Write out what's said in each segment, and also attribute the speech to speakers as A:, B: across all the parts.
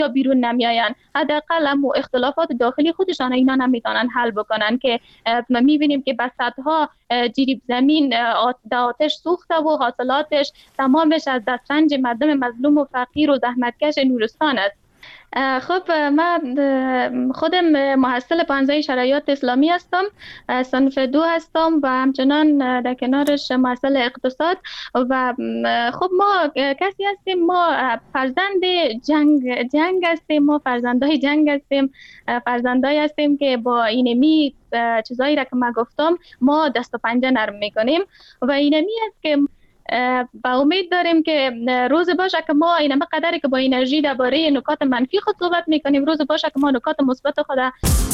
A: یا بیرون نمیآیند. حداقل هم اختلافات داخلی خودشان اینا نمیتونن حل بکنن که میبینیم که بساطها جریب زمین آتش سوخته و حاصلاتش تمامش از دسترنج مردم مظلوم و فقیر و زحمتکش نورستان است. خب من خودم محصل پانزه شرایط اسلامی هستم، صنف 2 هستم و همچنان در کنارش محصل اقتصاد. و خب ما کسی هستیم، ما فرزند جنگ هستیم، ما فرزندای جنگ هستیم، فرزندای هستیم که با اینمی چیزایی را که من گفتم ما دست و پنجه نرم میکنیم و اینمی است که با امید داریم که روز باشه که ما اینم قدری که با انرژی درباره نکات منفی خود صحبت میکنیم، روز باشه که ما نکات مثبت خود.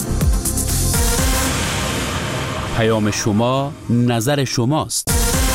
B: پیام شما نظر شماست.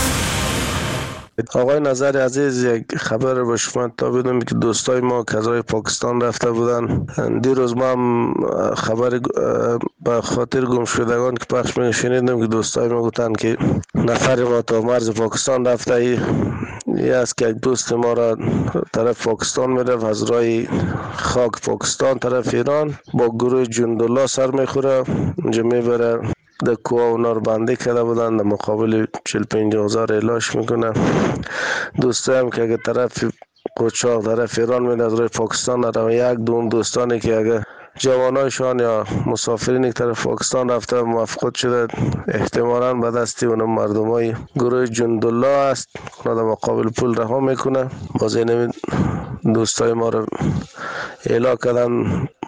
C: آقای نظر عزیز، یک خبر به شما تا بدم که دوستای ما که از پاکستان رفته بودن، دیروز ما هم خبر به خاطر گم شدگان که پخش می‌شنیدم که دوستای ما گفتن که نفر ما تا مرز پاکستان رفته ای است که یک دوست ما را طرف پاکستان میرفت، از راه خاک پاکستان طرف ایران با گروه جندالله سر میخوره، اونجا میبره در کوه اونا رو بنده کرده بودن، در مقابل 45,000 اعلاش میکنه. دوسته هم که اگه طرف قوچاق طرف ایران میره از روی پاکستان نره، یک دون دوستانی که اگه جوانایشان یا مسافرینی که طرف پاکستان رفته موفقت شده، احتمالاً به دستی اون مردمای گروه جندالله است، اونا در مقابل پول رها میکنه. باز این دوستای ما رو اعلا کردن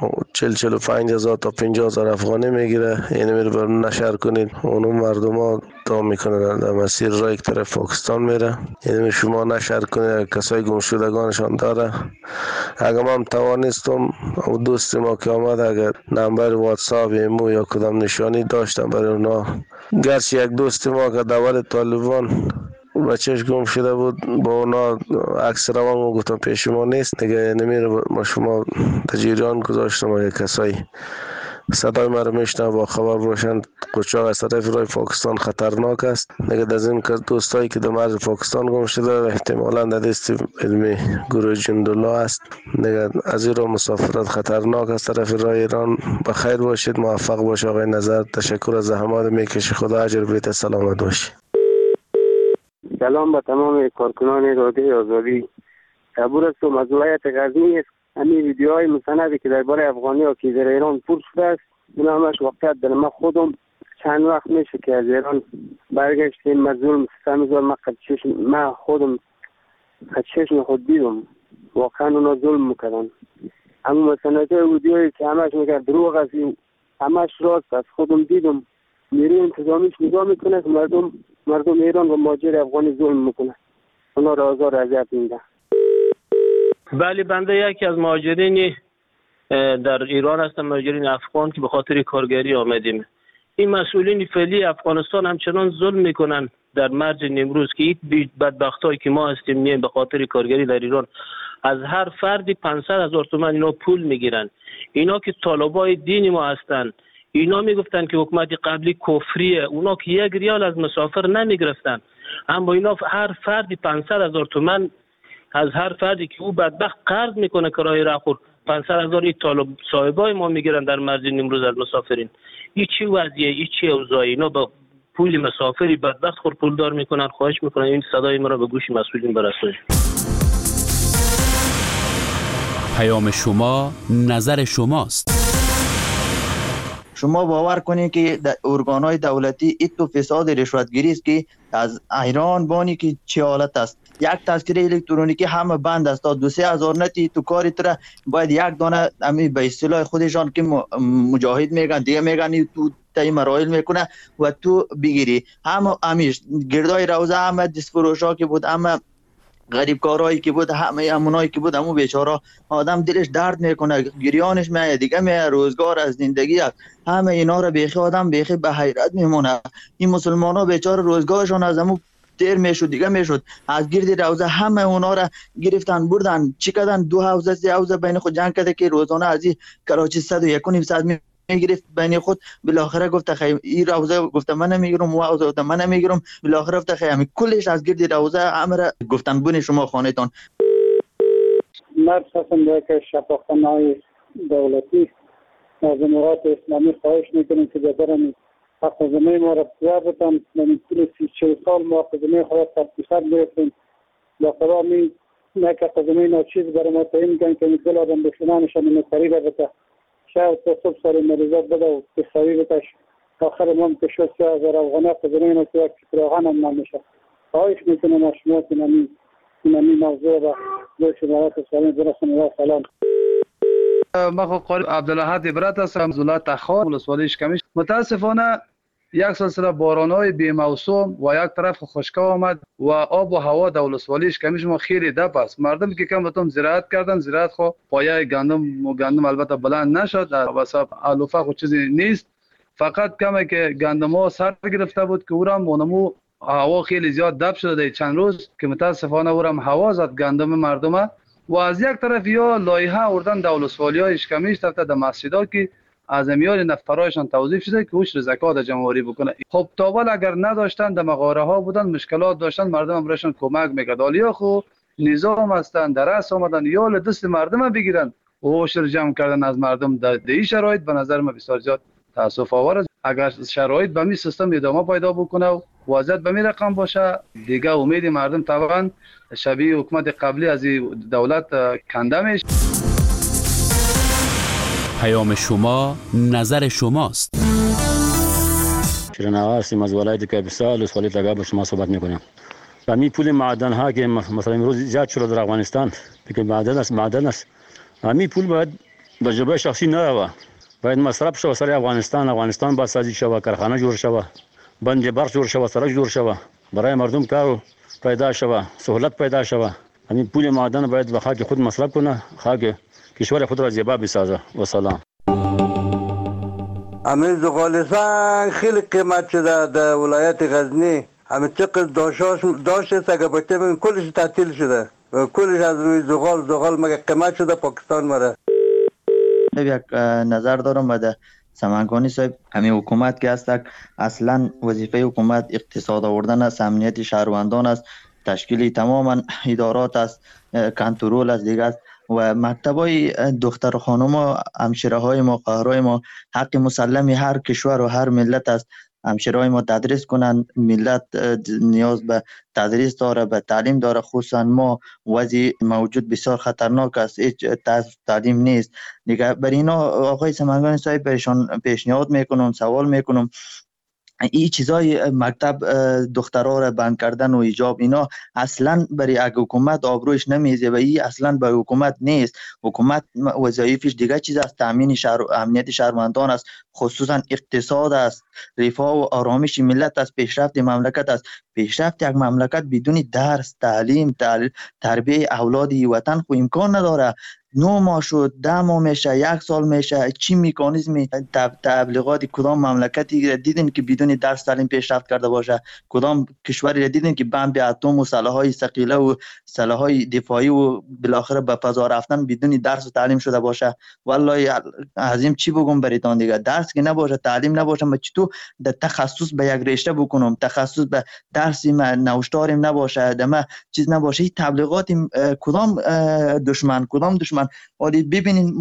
C: 45,000 تا 50,000 افغانی میگیره، یعنی میره بر نشر کنید، اونو مردم ها تا میکنه در مسیر رای که طرف پاکستان میره، یعنی شما نشر کنید کسای گم شدگانشان داره. اگر من توانستم او دوست ما که آمد اگر نمبر واتساپ ایمو یا کدام نشانی داشتم برای اونا، گرچه یک دوست ما که دول طالبان بچهش گم شده بود با اونا عکس روان گفتم پیش ما نیست دیگه، نمیره ما شما تجریان گذاشتم و کسایی صدای ما رو میشنه با خبر باشن قوچاق از طرف راه پاکستان خطرناک است دیگه. از این دوستایی که در مرز پاکستان گم شده احتمالاً در دست علمی گروه جندالله است دیگه، از این راه مسافرت خطرناک است طرف راه ایران. بخیر باشید، موفق باش آقای نظر، تشکر از زحمات میکشی، خدا اجر بده، سلامت باشی.
D: سلام به تمام کارکنان رادیو آزادی. عبور هستم از ولایت غزنی. همین ویدیوهای مستندی که درباره افغانی‌ها که در ایران پول شده است، این همش واقعیت داره. من خودم چند وقت میشه که از ایران برگشتیم، مظلوم ستمزار من خودم خدشش خود دیدم، واقعا اونا ظلم میکردن. اما مستندهای ویدیوهایی که همش میگه دروغ است، همش راست است، خودم دیدم. نیروی انتظامیش نگاه میکنه که مردم ایران و مهاجر افغانی ظلم میکنه، اونا را آزار اذیت میده.
E: بله، بنده یکی از مهاجرین در ایران هستم، مهاجرین افغان که به خاطر کارگری آمدیم. این مسئولین فعلی افغانستان همچنان ظلم میکنن در مرز نیمروز که این بدبختایی که ما هستیم میایم به خاطر کارگری در ایران از هر فردی 500,000 تومان اینا پول میگیرن. اینا که طالبای دین ما هستن، اینا میگفتن که حکومت قبلی کفریه، اونا که 1 ریال از مسافر نمیگرفتن، اما اینا هر فردی 500,000 تومان از هر فردی که او بدبخت قرض میکنه کرایه راهخور 500,000 طالب صاحبای ما میگیرن در مرز نیمروز از مسافرین. این چی وضعیه؟ این چی اوضاعی؟ اینا با پول مسافری بدبخت خور پولدار میکنن. خواهش میکنن این صدای ما را به گوش مسئولین برسونید.
B: پیام شما نظر شماست.
F: شما باور کنید که ارگان‌های دولتی این تو فساد رشوتگیری است که از ایران بانی که چه حالت است. یک تذکره الکترونیکی همه بند است، تا 2-3 هزار نتی تو کاری تر باید یک دانه امی به اصطلاح خودشان که مجاهد میگن دیگه میگن تو تای مراحل میکنه و تو بگیری. همه امیش گردای روزه همه دستفروشا که بود، همه غریب کارهایی که بود، همه امونایی که بود، همون بیچاره آدم دلش درد میکنه، گریانش میاد دیگه، میاد روزگار از زندگی است. همه اینا رو بیخی آدم بیخی به حیرت میمونه. این مسلمانا بیچاره روزگارشون از همون دیر میشد دیگه میشد، از گرد روزه همه اونا را گرفتن بردن چی کردن، 2 حوزه 3 حوزه بین خود جنگ کرده که روزانه از این کراچی 101.5 میگرفت بین خود. بالاخره گفت خیر این روزه گفت من نمیگیرم، و حوزه گفت من نمیگیرم. بالاخره گفت خیر همین کلش از گرد روزه امر گفتن بون شما خانهتان.
G: مرد هستم در که شفاخانه‌های دولتی از امارات اسلامی خواهش میکنیم که بدرن حق زمین ما را بسیار بتن. من طول 30-40 سال ما حق زمین خواهد تبتیخت گرفتیم. با خدا می نه که حق زمین چیز برای ما تعیین میکنن که میگل آدم بکنانشان این قریبه بته شاید تا صبح سال مریضات بده و بخوایی بتش آخر ما هم که شد 3000 افغانه حق زمین و که فراغان هم نمیشه. خواهش میکنم ما شما که نمی موضوع و دوش امارات اسلامی برسن و سلام.
H: ما خو قاری عبدالاحد عبرت هستم از ولایت تخار ولسوالی اشکمیش. متاسفانه یک سلسله باران‌های بی‌موسوم و یک طرف خشکی آمد و آب و هوا در ولسوالی اشکمیش ما خیلی دپ است. مردم که کم بتون زراعت کردن، زراعت خو پایه گندم البته بلند نشد، واسه علوفه خو چیزی نیست. فقط کمی که گندم‌ها سر گرفته بود که اورم مونمو هوا خیلی زیاد دپ شده چند روز که متاسفانه اورم هوا زد گندم مردم. و از یک طرف یا لایحه آوردن در ولسوالی‌های اشکمیش در مسجدها که از میان نفرایشان توظیف شده که اوش زکات جمع‌آوری بکنه. خب تاول اگر نداشتن در مغاره ها بودن مشکلات داشتن مردم هم برایشان کمک میکرد. حالا خو نظام هستن درس آمدن یا دست مردم بگیرن و اوش رو جمع کردن از مردم در این شرایط به نظر من بسیار زیاد تاسف آور است. اگر شرایط به می سیستم ادامه پیدا بکنه و وضعیت به می رقم باشه دیگه امید مردم طبعا شبیه حکومت قبلی از دولت کنده میشه.
B: پیام شما نظر شماست.
I: شیرین آقا هستیم از ولایت کاپیسا ولسوالی تگاه با شما صحبت میکنم. همین پول معدن ها که مثلا امروز زیاد شده در افغانستان که معدن است همین پول باید به جیب شخصی نروه، باید مصرف شود سر افغانستان باید سازی شود، کارخانه جور شود، بند برق جور شود، سرک جور شود، برای مردم کار پیدا شود، سهولت پیدا شود. همین پول معدن باید به خاک خود مصرف کنه، خاک کشور خود را زیبا بسازه. و سلام.
J: همین زغال سنگ خیلی قیمت شده در ولایت غزنی. همین چقدر داشت است اگر باشه ببین کلش تعطیل شده و کلش از روی زغال مگه قیمت شده پاکستان مره.
F: یک نظر دارم بده سمنگانی صاحب، همین حکومت که است اصلا وظیفه حکومت اقتصاد آوردن است، امنیت شهروندان است، تشکیل تماما ادارات است، کنترل است دیگه است و مکتبای دختر خانم و همشیره های ما قهرای ما حق مسلمی هر کشور و هر ملت است. همشیره های ما تدریس کنن، ملت نیاز به تدریس داره، به تعلیم داره. خصوصا ما وضع موجود بسیار خطرناک است، هیچ تعلیم نیست دیگه. بر اینا آقای سمنگانی صاحب بهشان پیشنهاد میکنم، سوال میکنم این چیزای مکتب دخترها را بند کردن و حجاب اینا اصلا برای یک حکومت آبروش نمیزه و این اصلا برای حکومت نیست. حکومت وظایفش دیگه چیز است، تامین امنیت شهروندان است، خصوصا اقتصاد است، رفاه و آرامش ملت است، پیشرفت مملکت است. پیشرفت یک مملکت بدون درس، تعلیم، تربیه اولاد وطن خو امکان نداره. 9 ماه شد، 10 ماه میشه، 1 سال میشه، چی مکانیزمی تبلیغات کدام مملکتی دیدین که بدون درس تعلیم پیشرفت کرده باشه؟ کدام کشوری دیدین که بمب اتم و سلاح‌های ثقیله و سلاح‌های دفاعی و بالاخره به فضا رفتن بدون درس و تعلیم شده باشه؟ والله عظیم چی بگم براتون دیگه، درس که نباشه، تعلیم نباشه، ما چطور در تخصص به یک رشته بکنم، تخصص به درسی نوشتاریم نباشه، دمه چیز نباشه، این تبلیغات کدام دشمن ولی ببینین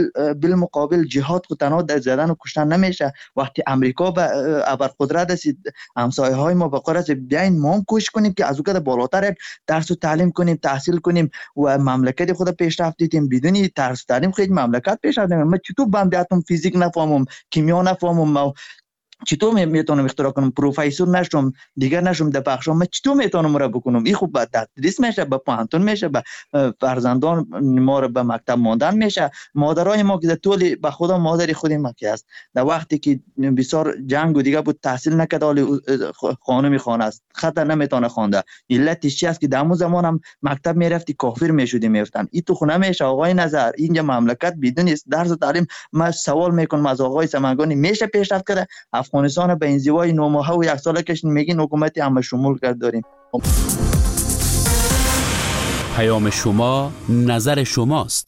F: بالمقابل جهاد خود تنها در زدن و کشتن نمیشه. وقتی امریکا به ابرقدرت رسید، همسایه های ما به قرار بیاین ما هم کوشش کنیم که از اون بالاتر درس و تعلیم کنیم، تحصیل کنیم و مملکت خود پیشرفت دیدیم. بدون درس و تعلیم خیلی مملکت پیشرفت نمیکنه. من چطور بمب اتم فیزیک نفهمم، کیمیا نفهمم، چطور میتونم اختراع کنم؟ پروفسور نشم، دیگر نشم در بخشم، من چطور میتونم را بکنم؟ این خوب به تدریس میشه، به پانتون میشه، به فرزندان ما را به مکتب ماندن میشه. مادرای ما که در طول به خدا مادری خودی مکی است، در وقتی که بسیار جنگ و دیگه بود تحصیل نکرد، حالی خانمی خانه است، خطر نمیتونه خوانده. علتش چی است که در اون زمان هم مکتب میرفتی کافر میشدی میفتن. این تو خونه میشه. آقای نظر اینجا مملکت بدون درس و تعلیم، من سوال میکنم از آقای سمنگانی میشه پیشرفت کرده؟ افغانستان به انزوای 9 ماهه و 1 ساله کش میگین حکومت همه شمول کرد داریم.
B: پیام شما نظر شماست.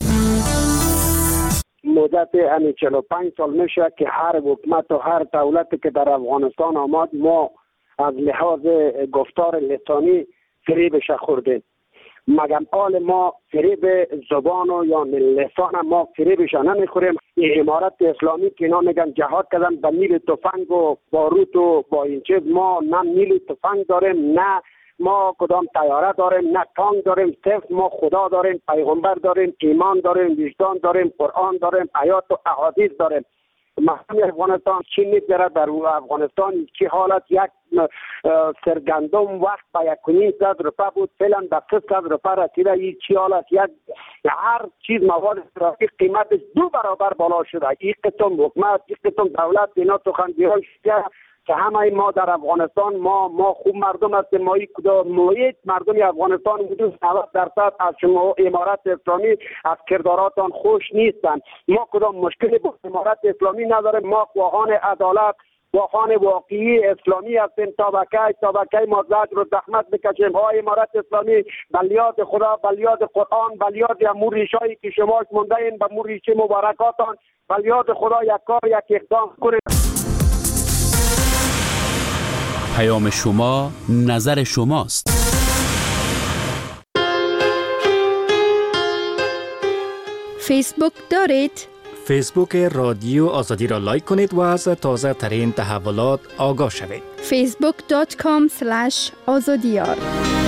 D: مدت 45 سال میشه که هر حکومت و هر دولتی که در افغانستان آمد ما از لحاظ گفتار لسانی فریبش خوردیم. مگم آل ما فریب زبان و یا لسان ما فریبش نمیخوریم. این امارت اسلامی که اینا میگن جهاد کردن با نیل تفنگ و باروت و با این چیز، ما نه نیل تفنگ داریم، نه ما کدام طیاره داریم، نه تانک داریم. صرف ما خدا داریم، پیغمبر داریم، ایمان داریم، وجدان داریم، قرآن داریم، آیات و احادیث داریم. مردم افغانستان چی میگذرد در افغانستان چی حالت؟ یک سرگندم وقت با 1,500 روپیه بود، فعلا به 300 روپیه رسیده. این چی حالت؟ هر چیز مواد استراتژیک قیمتش 2 برابر بالا شده. این قسم حکومت، این قسم دولت اینا سخنگویان شده که همه ما در افغانستان ما خوب مردم هستیم. ما کدام محیط مردم افغانستان حدود 90% از شما امارت اسلامی از کرداراتان خوش نیستند. ما کدام مشکلی با امارت اسلامی نداریم. ما خواهان عدالت، خواهان واقعی اسلامی هستیم. طبقه ما زجر و زحمت بکشیم. ها امارت اسلامی بلیاد خدا، بلیاد قرآن، بلیاد امور ریشایی که شما مونده این به امور ریشه مبارکاتان، بلیاد خدا یک کار یک اقدام کنید.
B: پیام شما نظر شماست.
K: فیسبوک دارید؟
L: فیسبوک رادیو آزادی را لایک کنید و از تازه ترین تحولات آگاه شوید.
K: facebook.com/azadiyar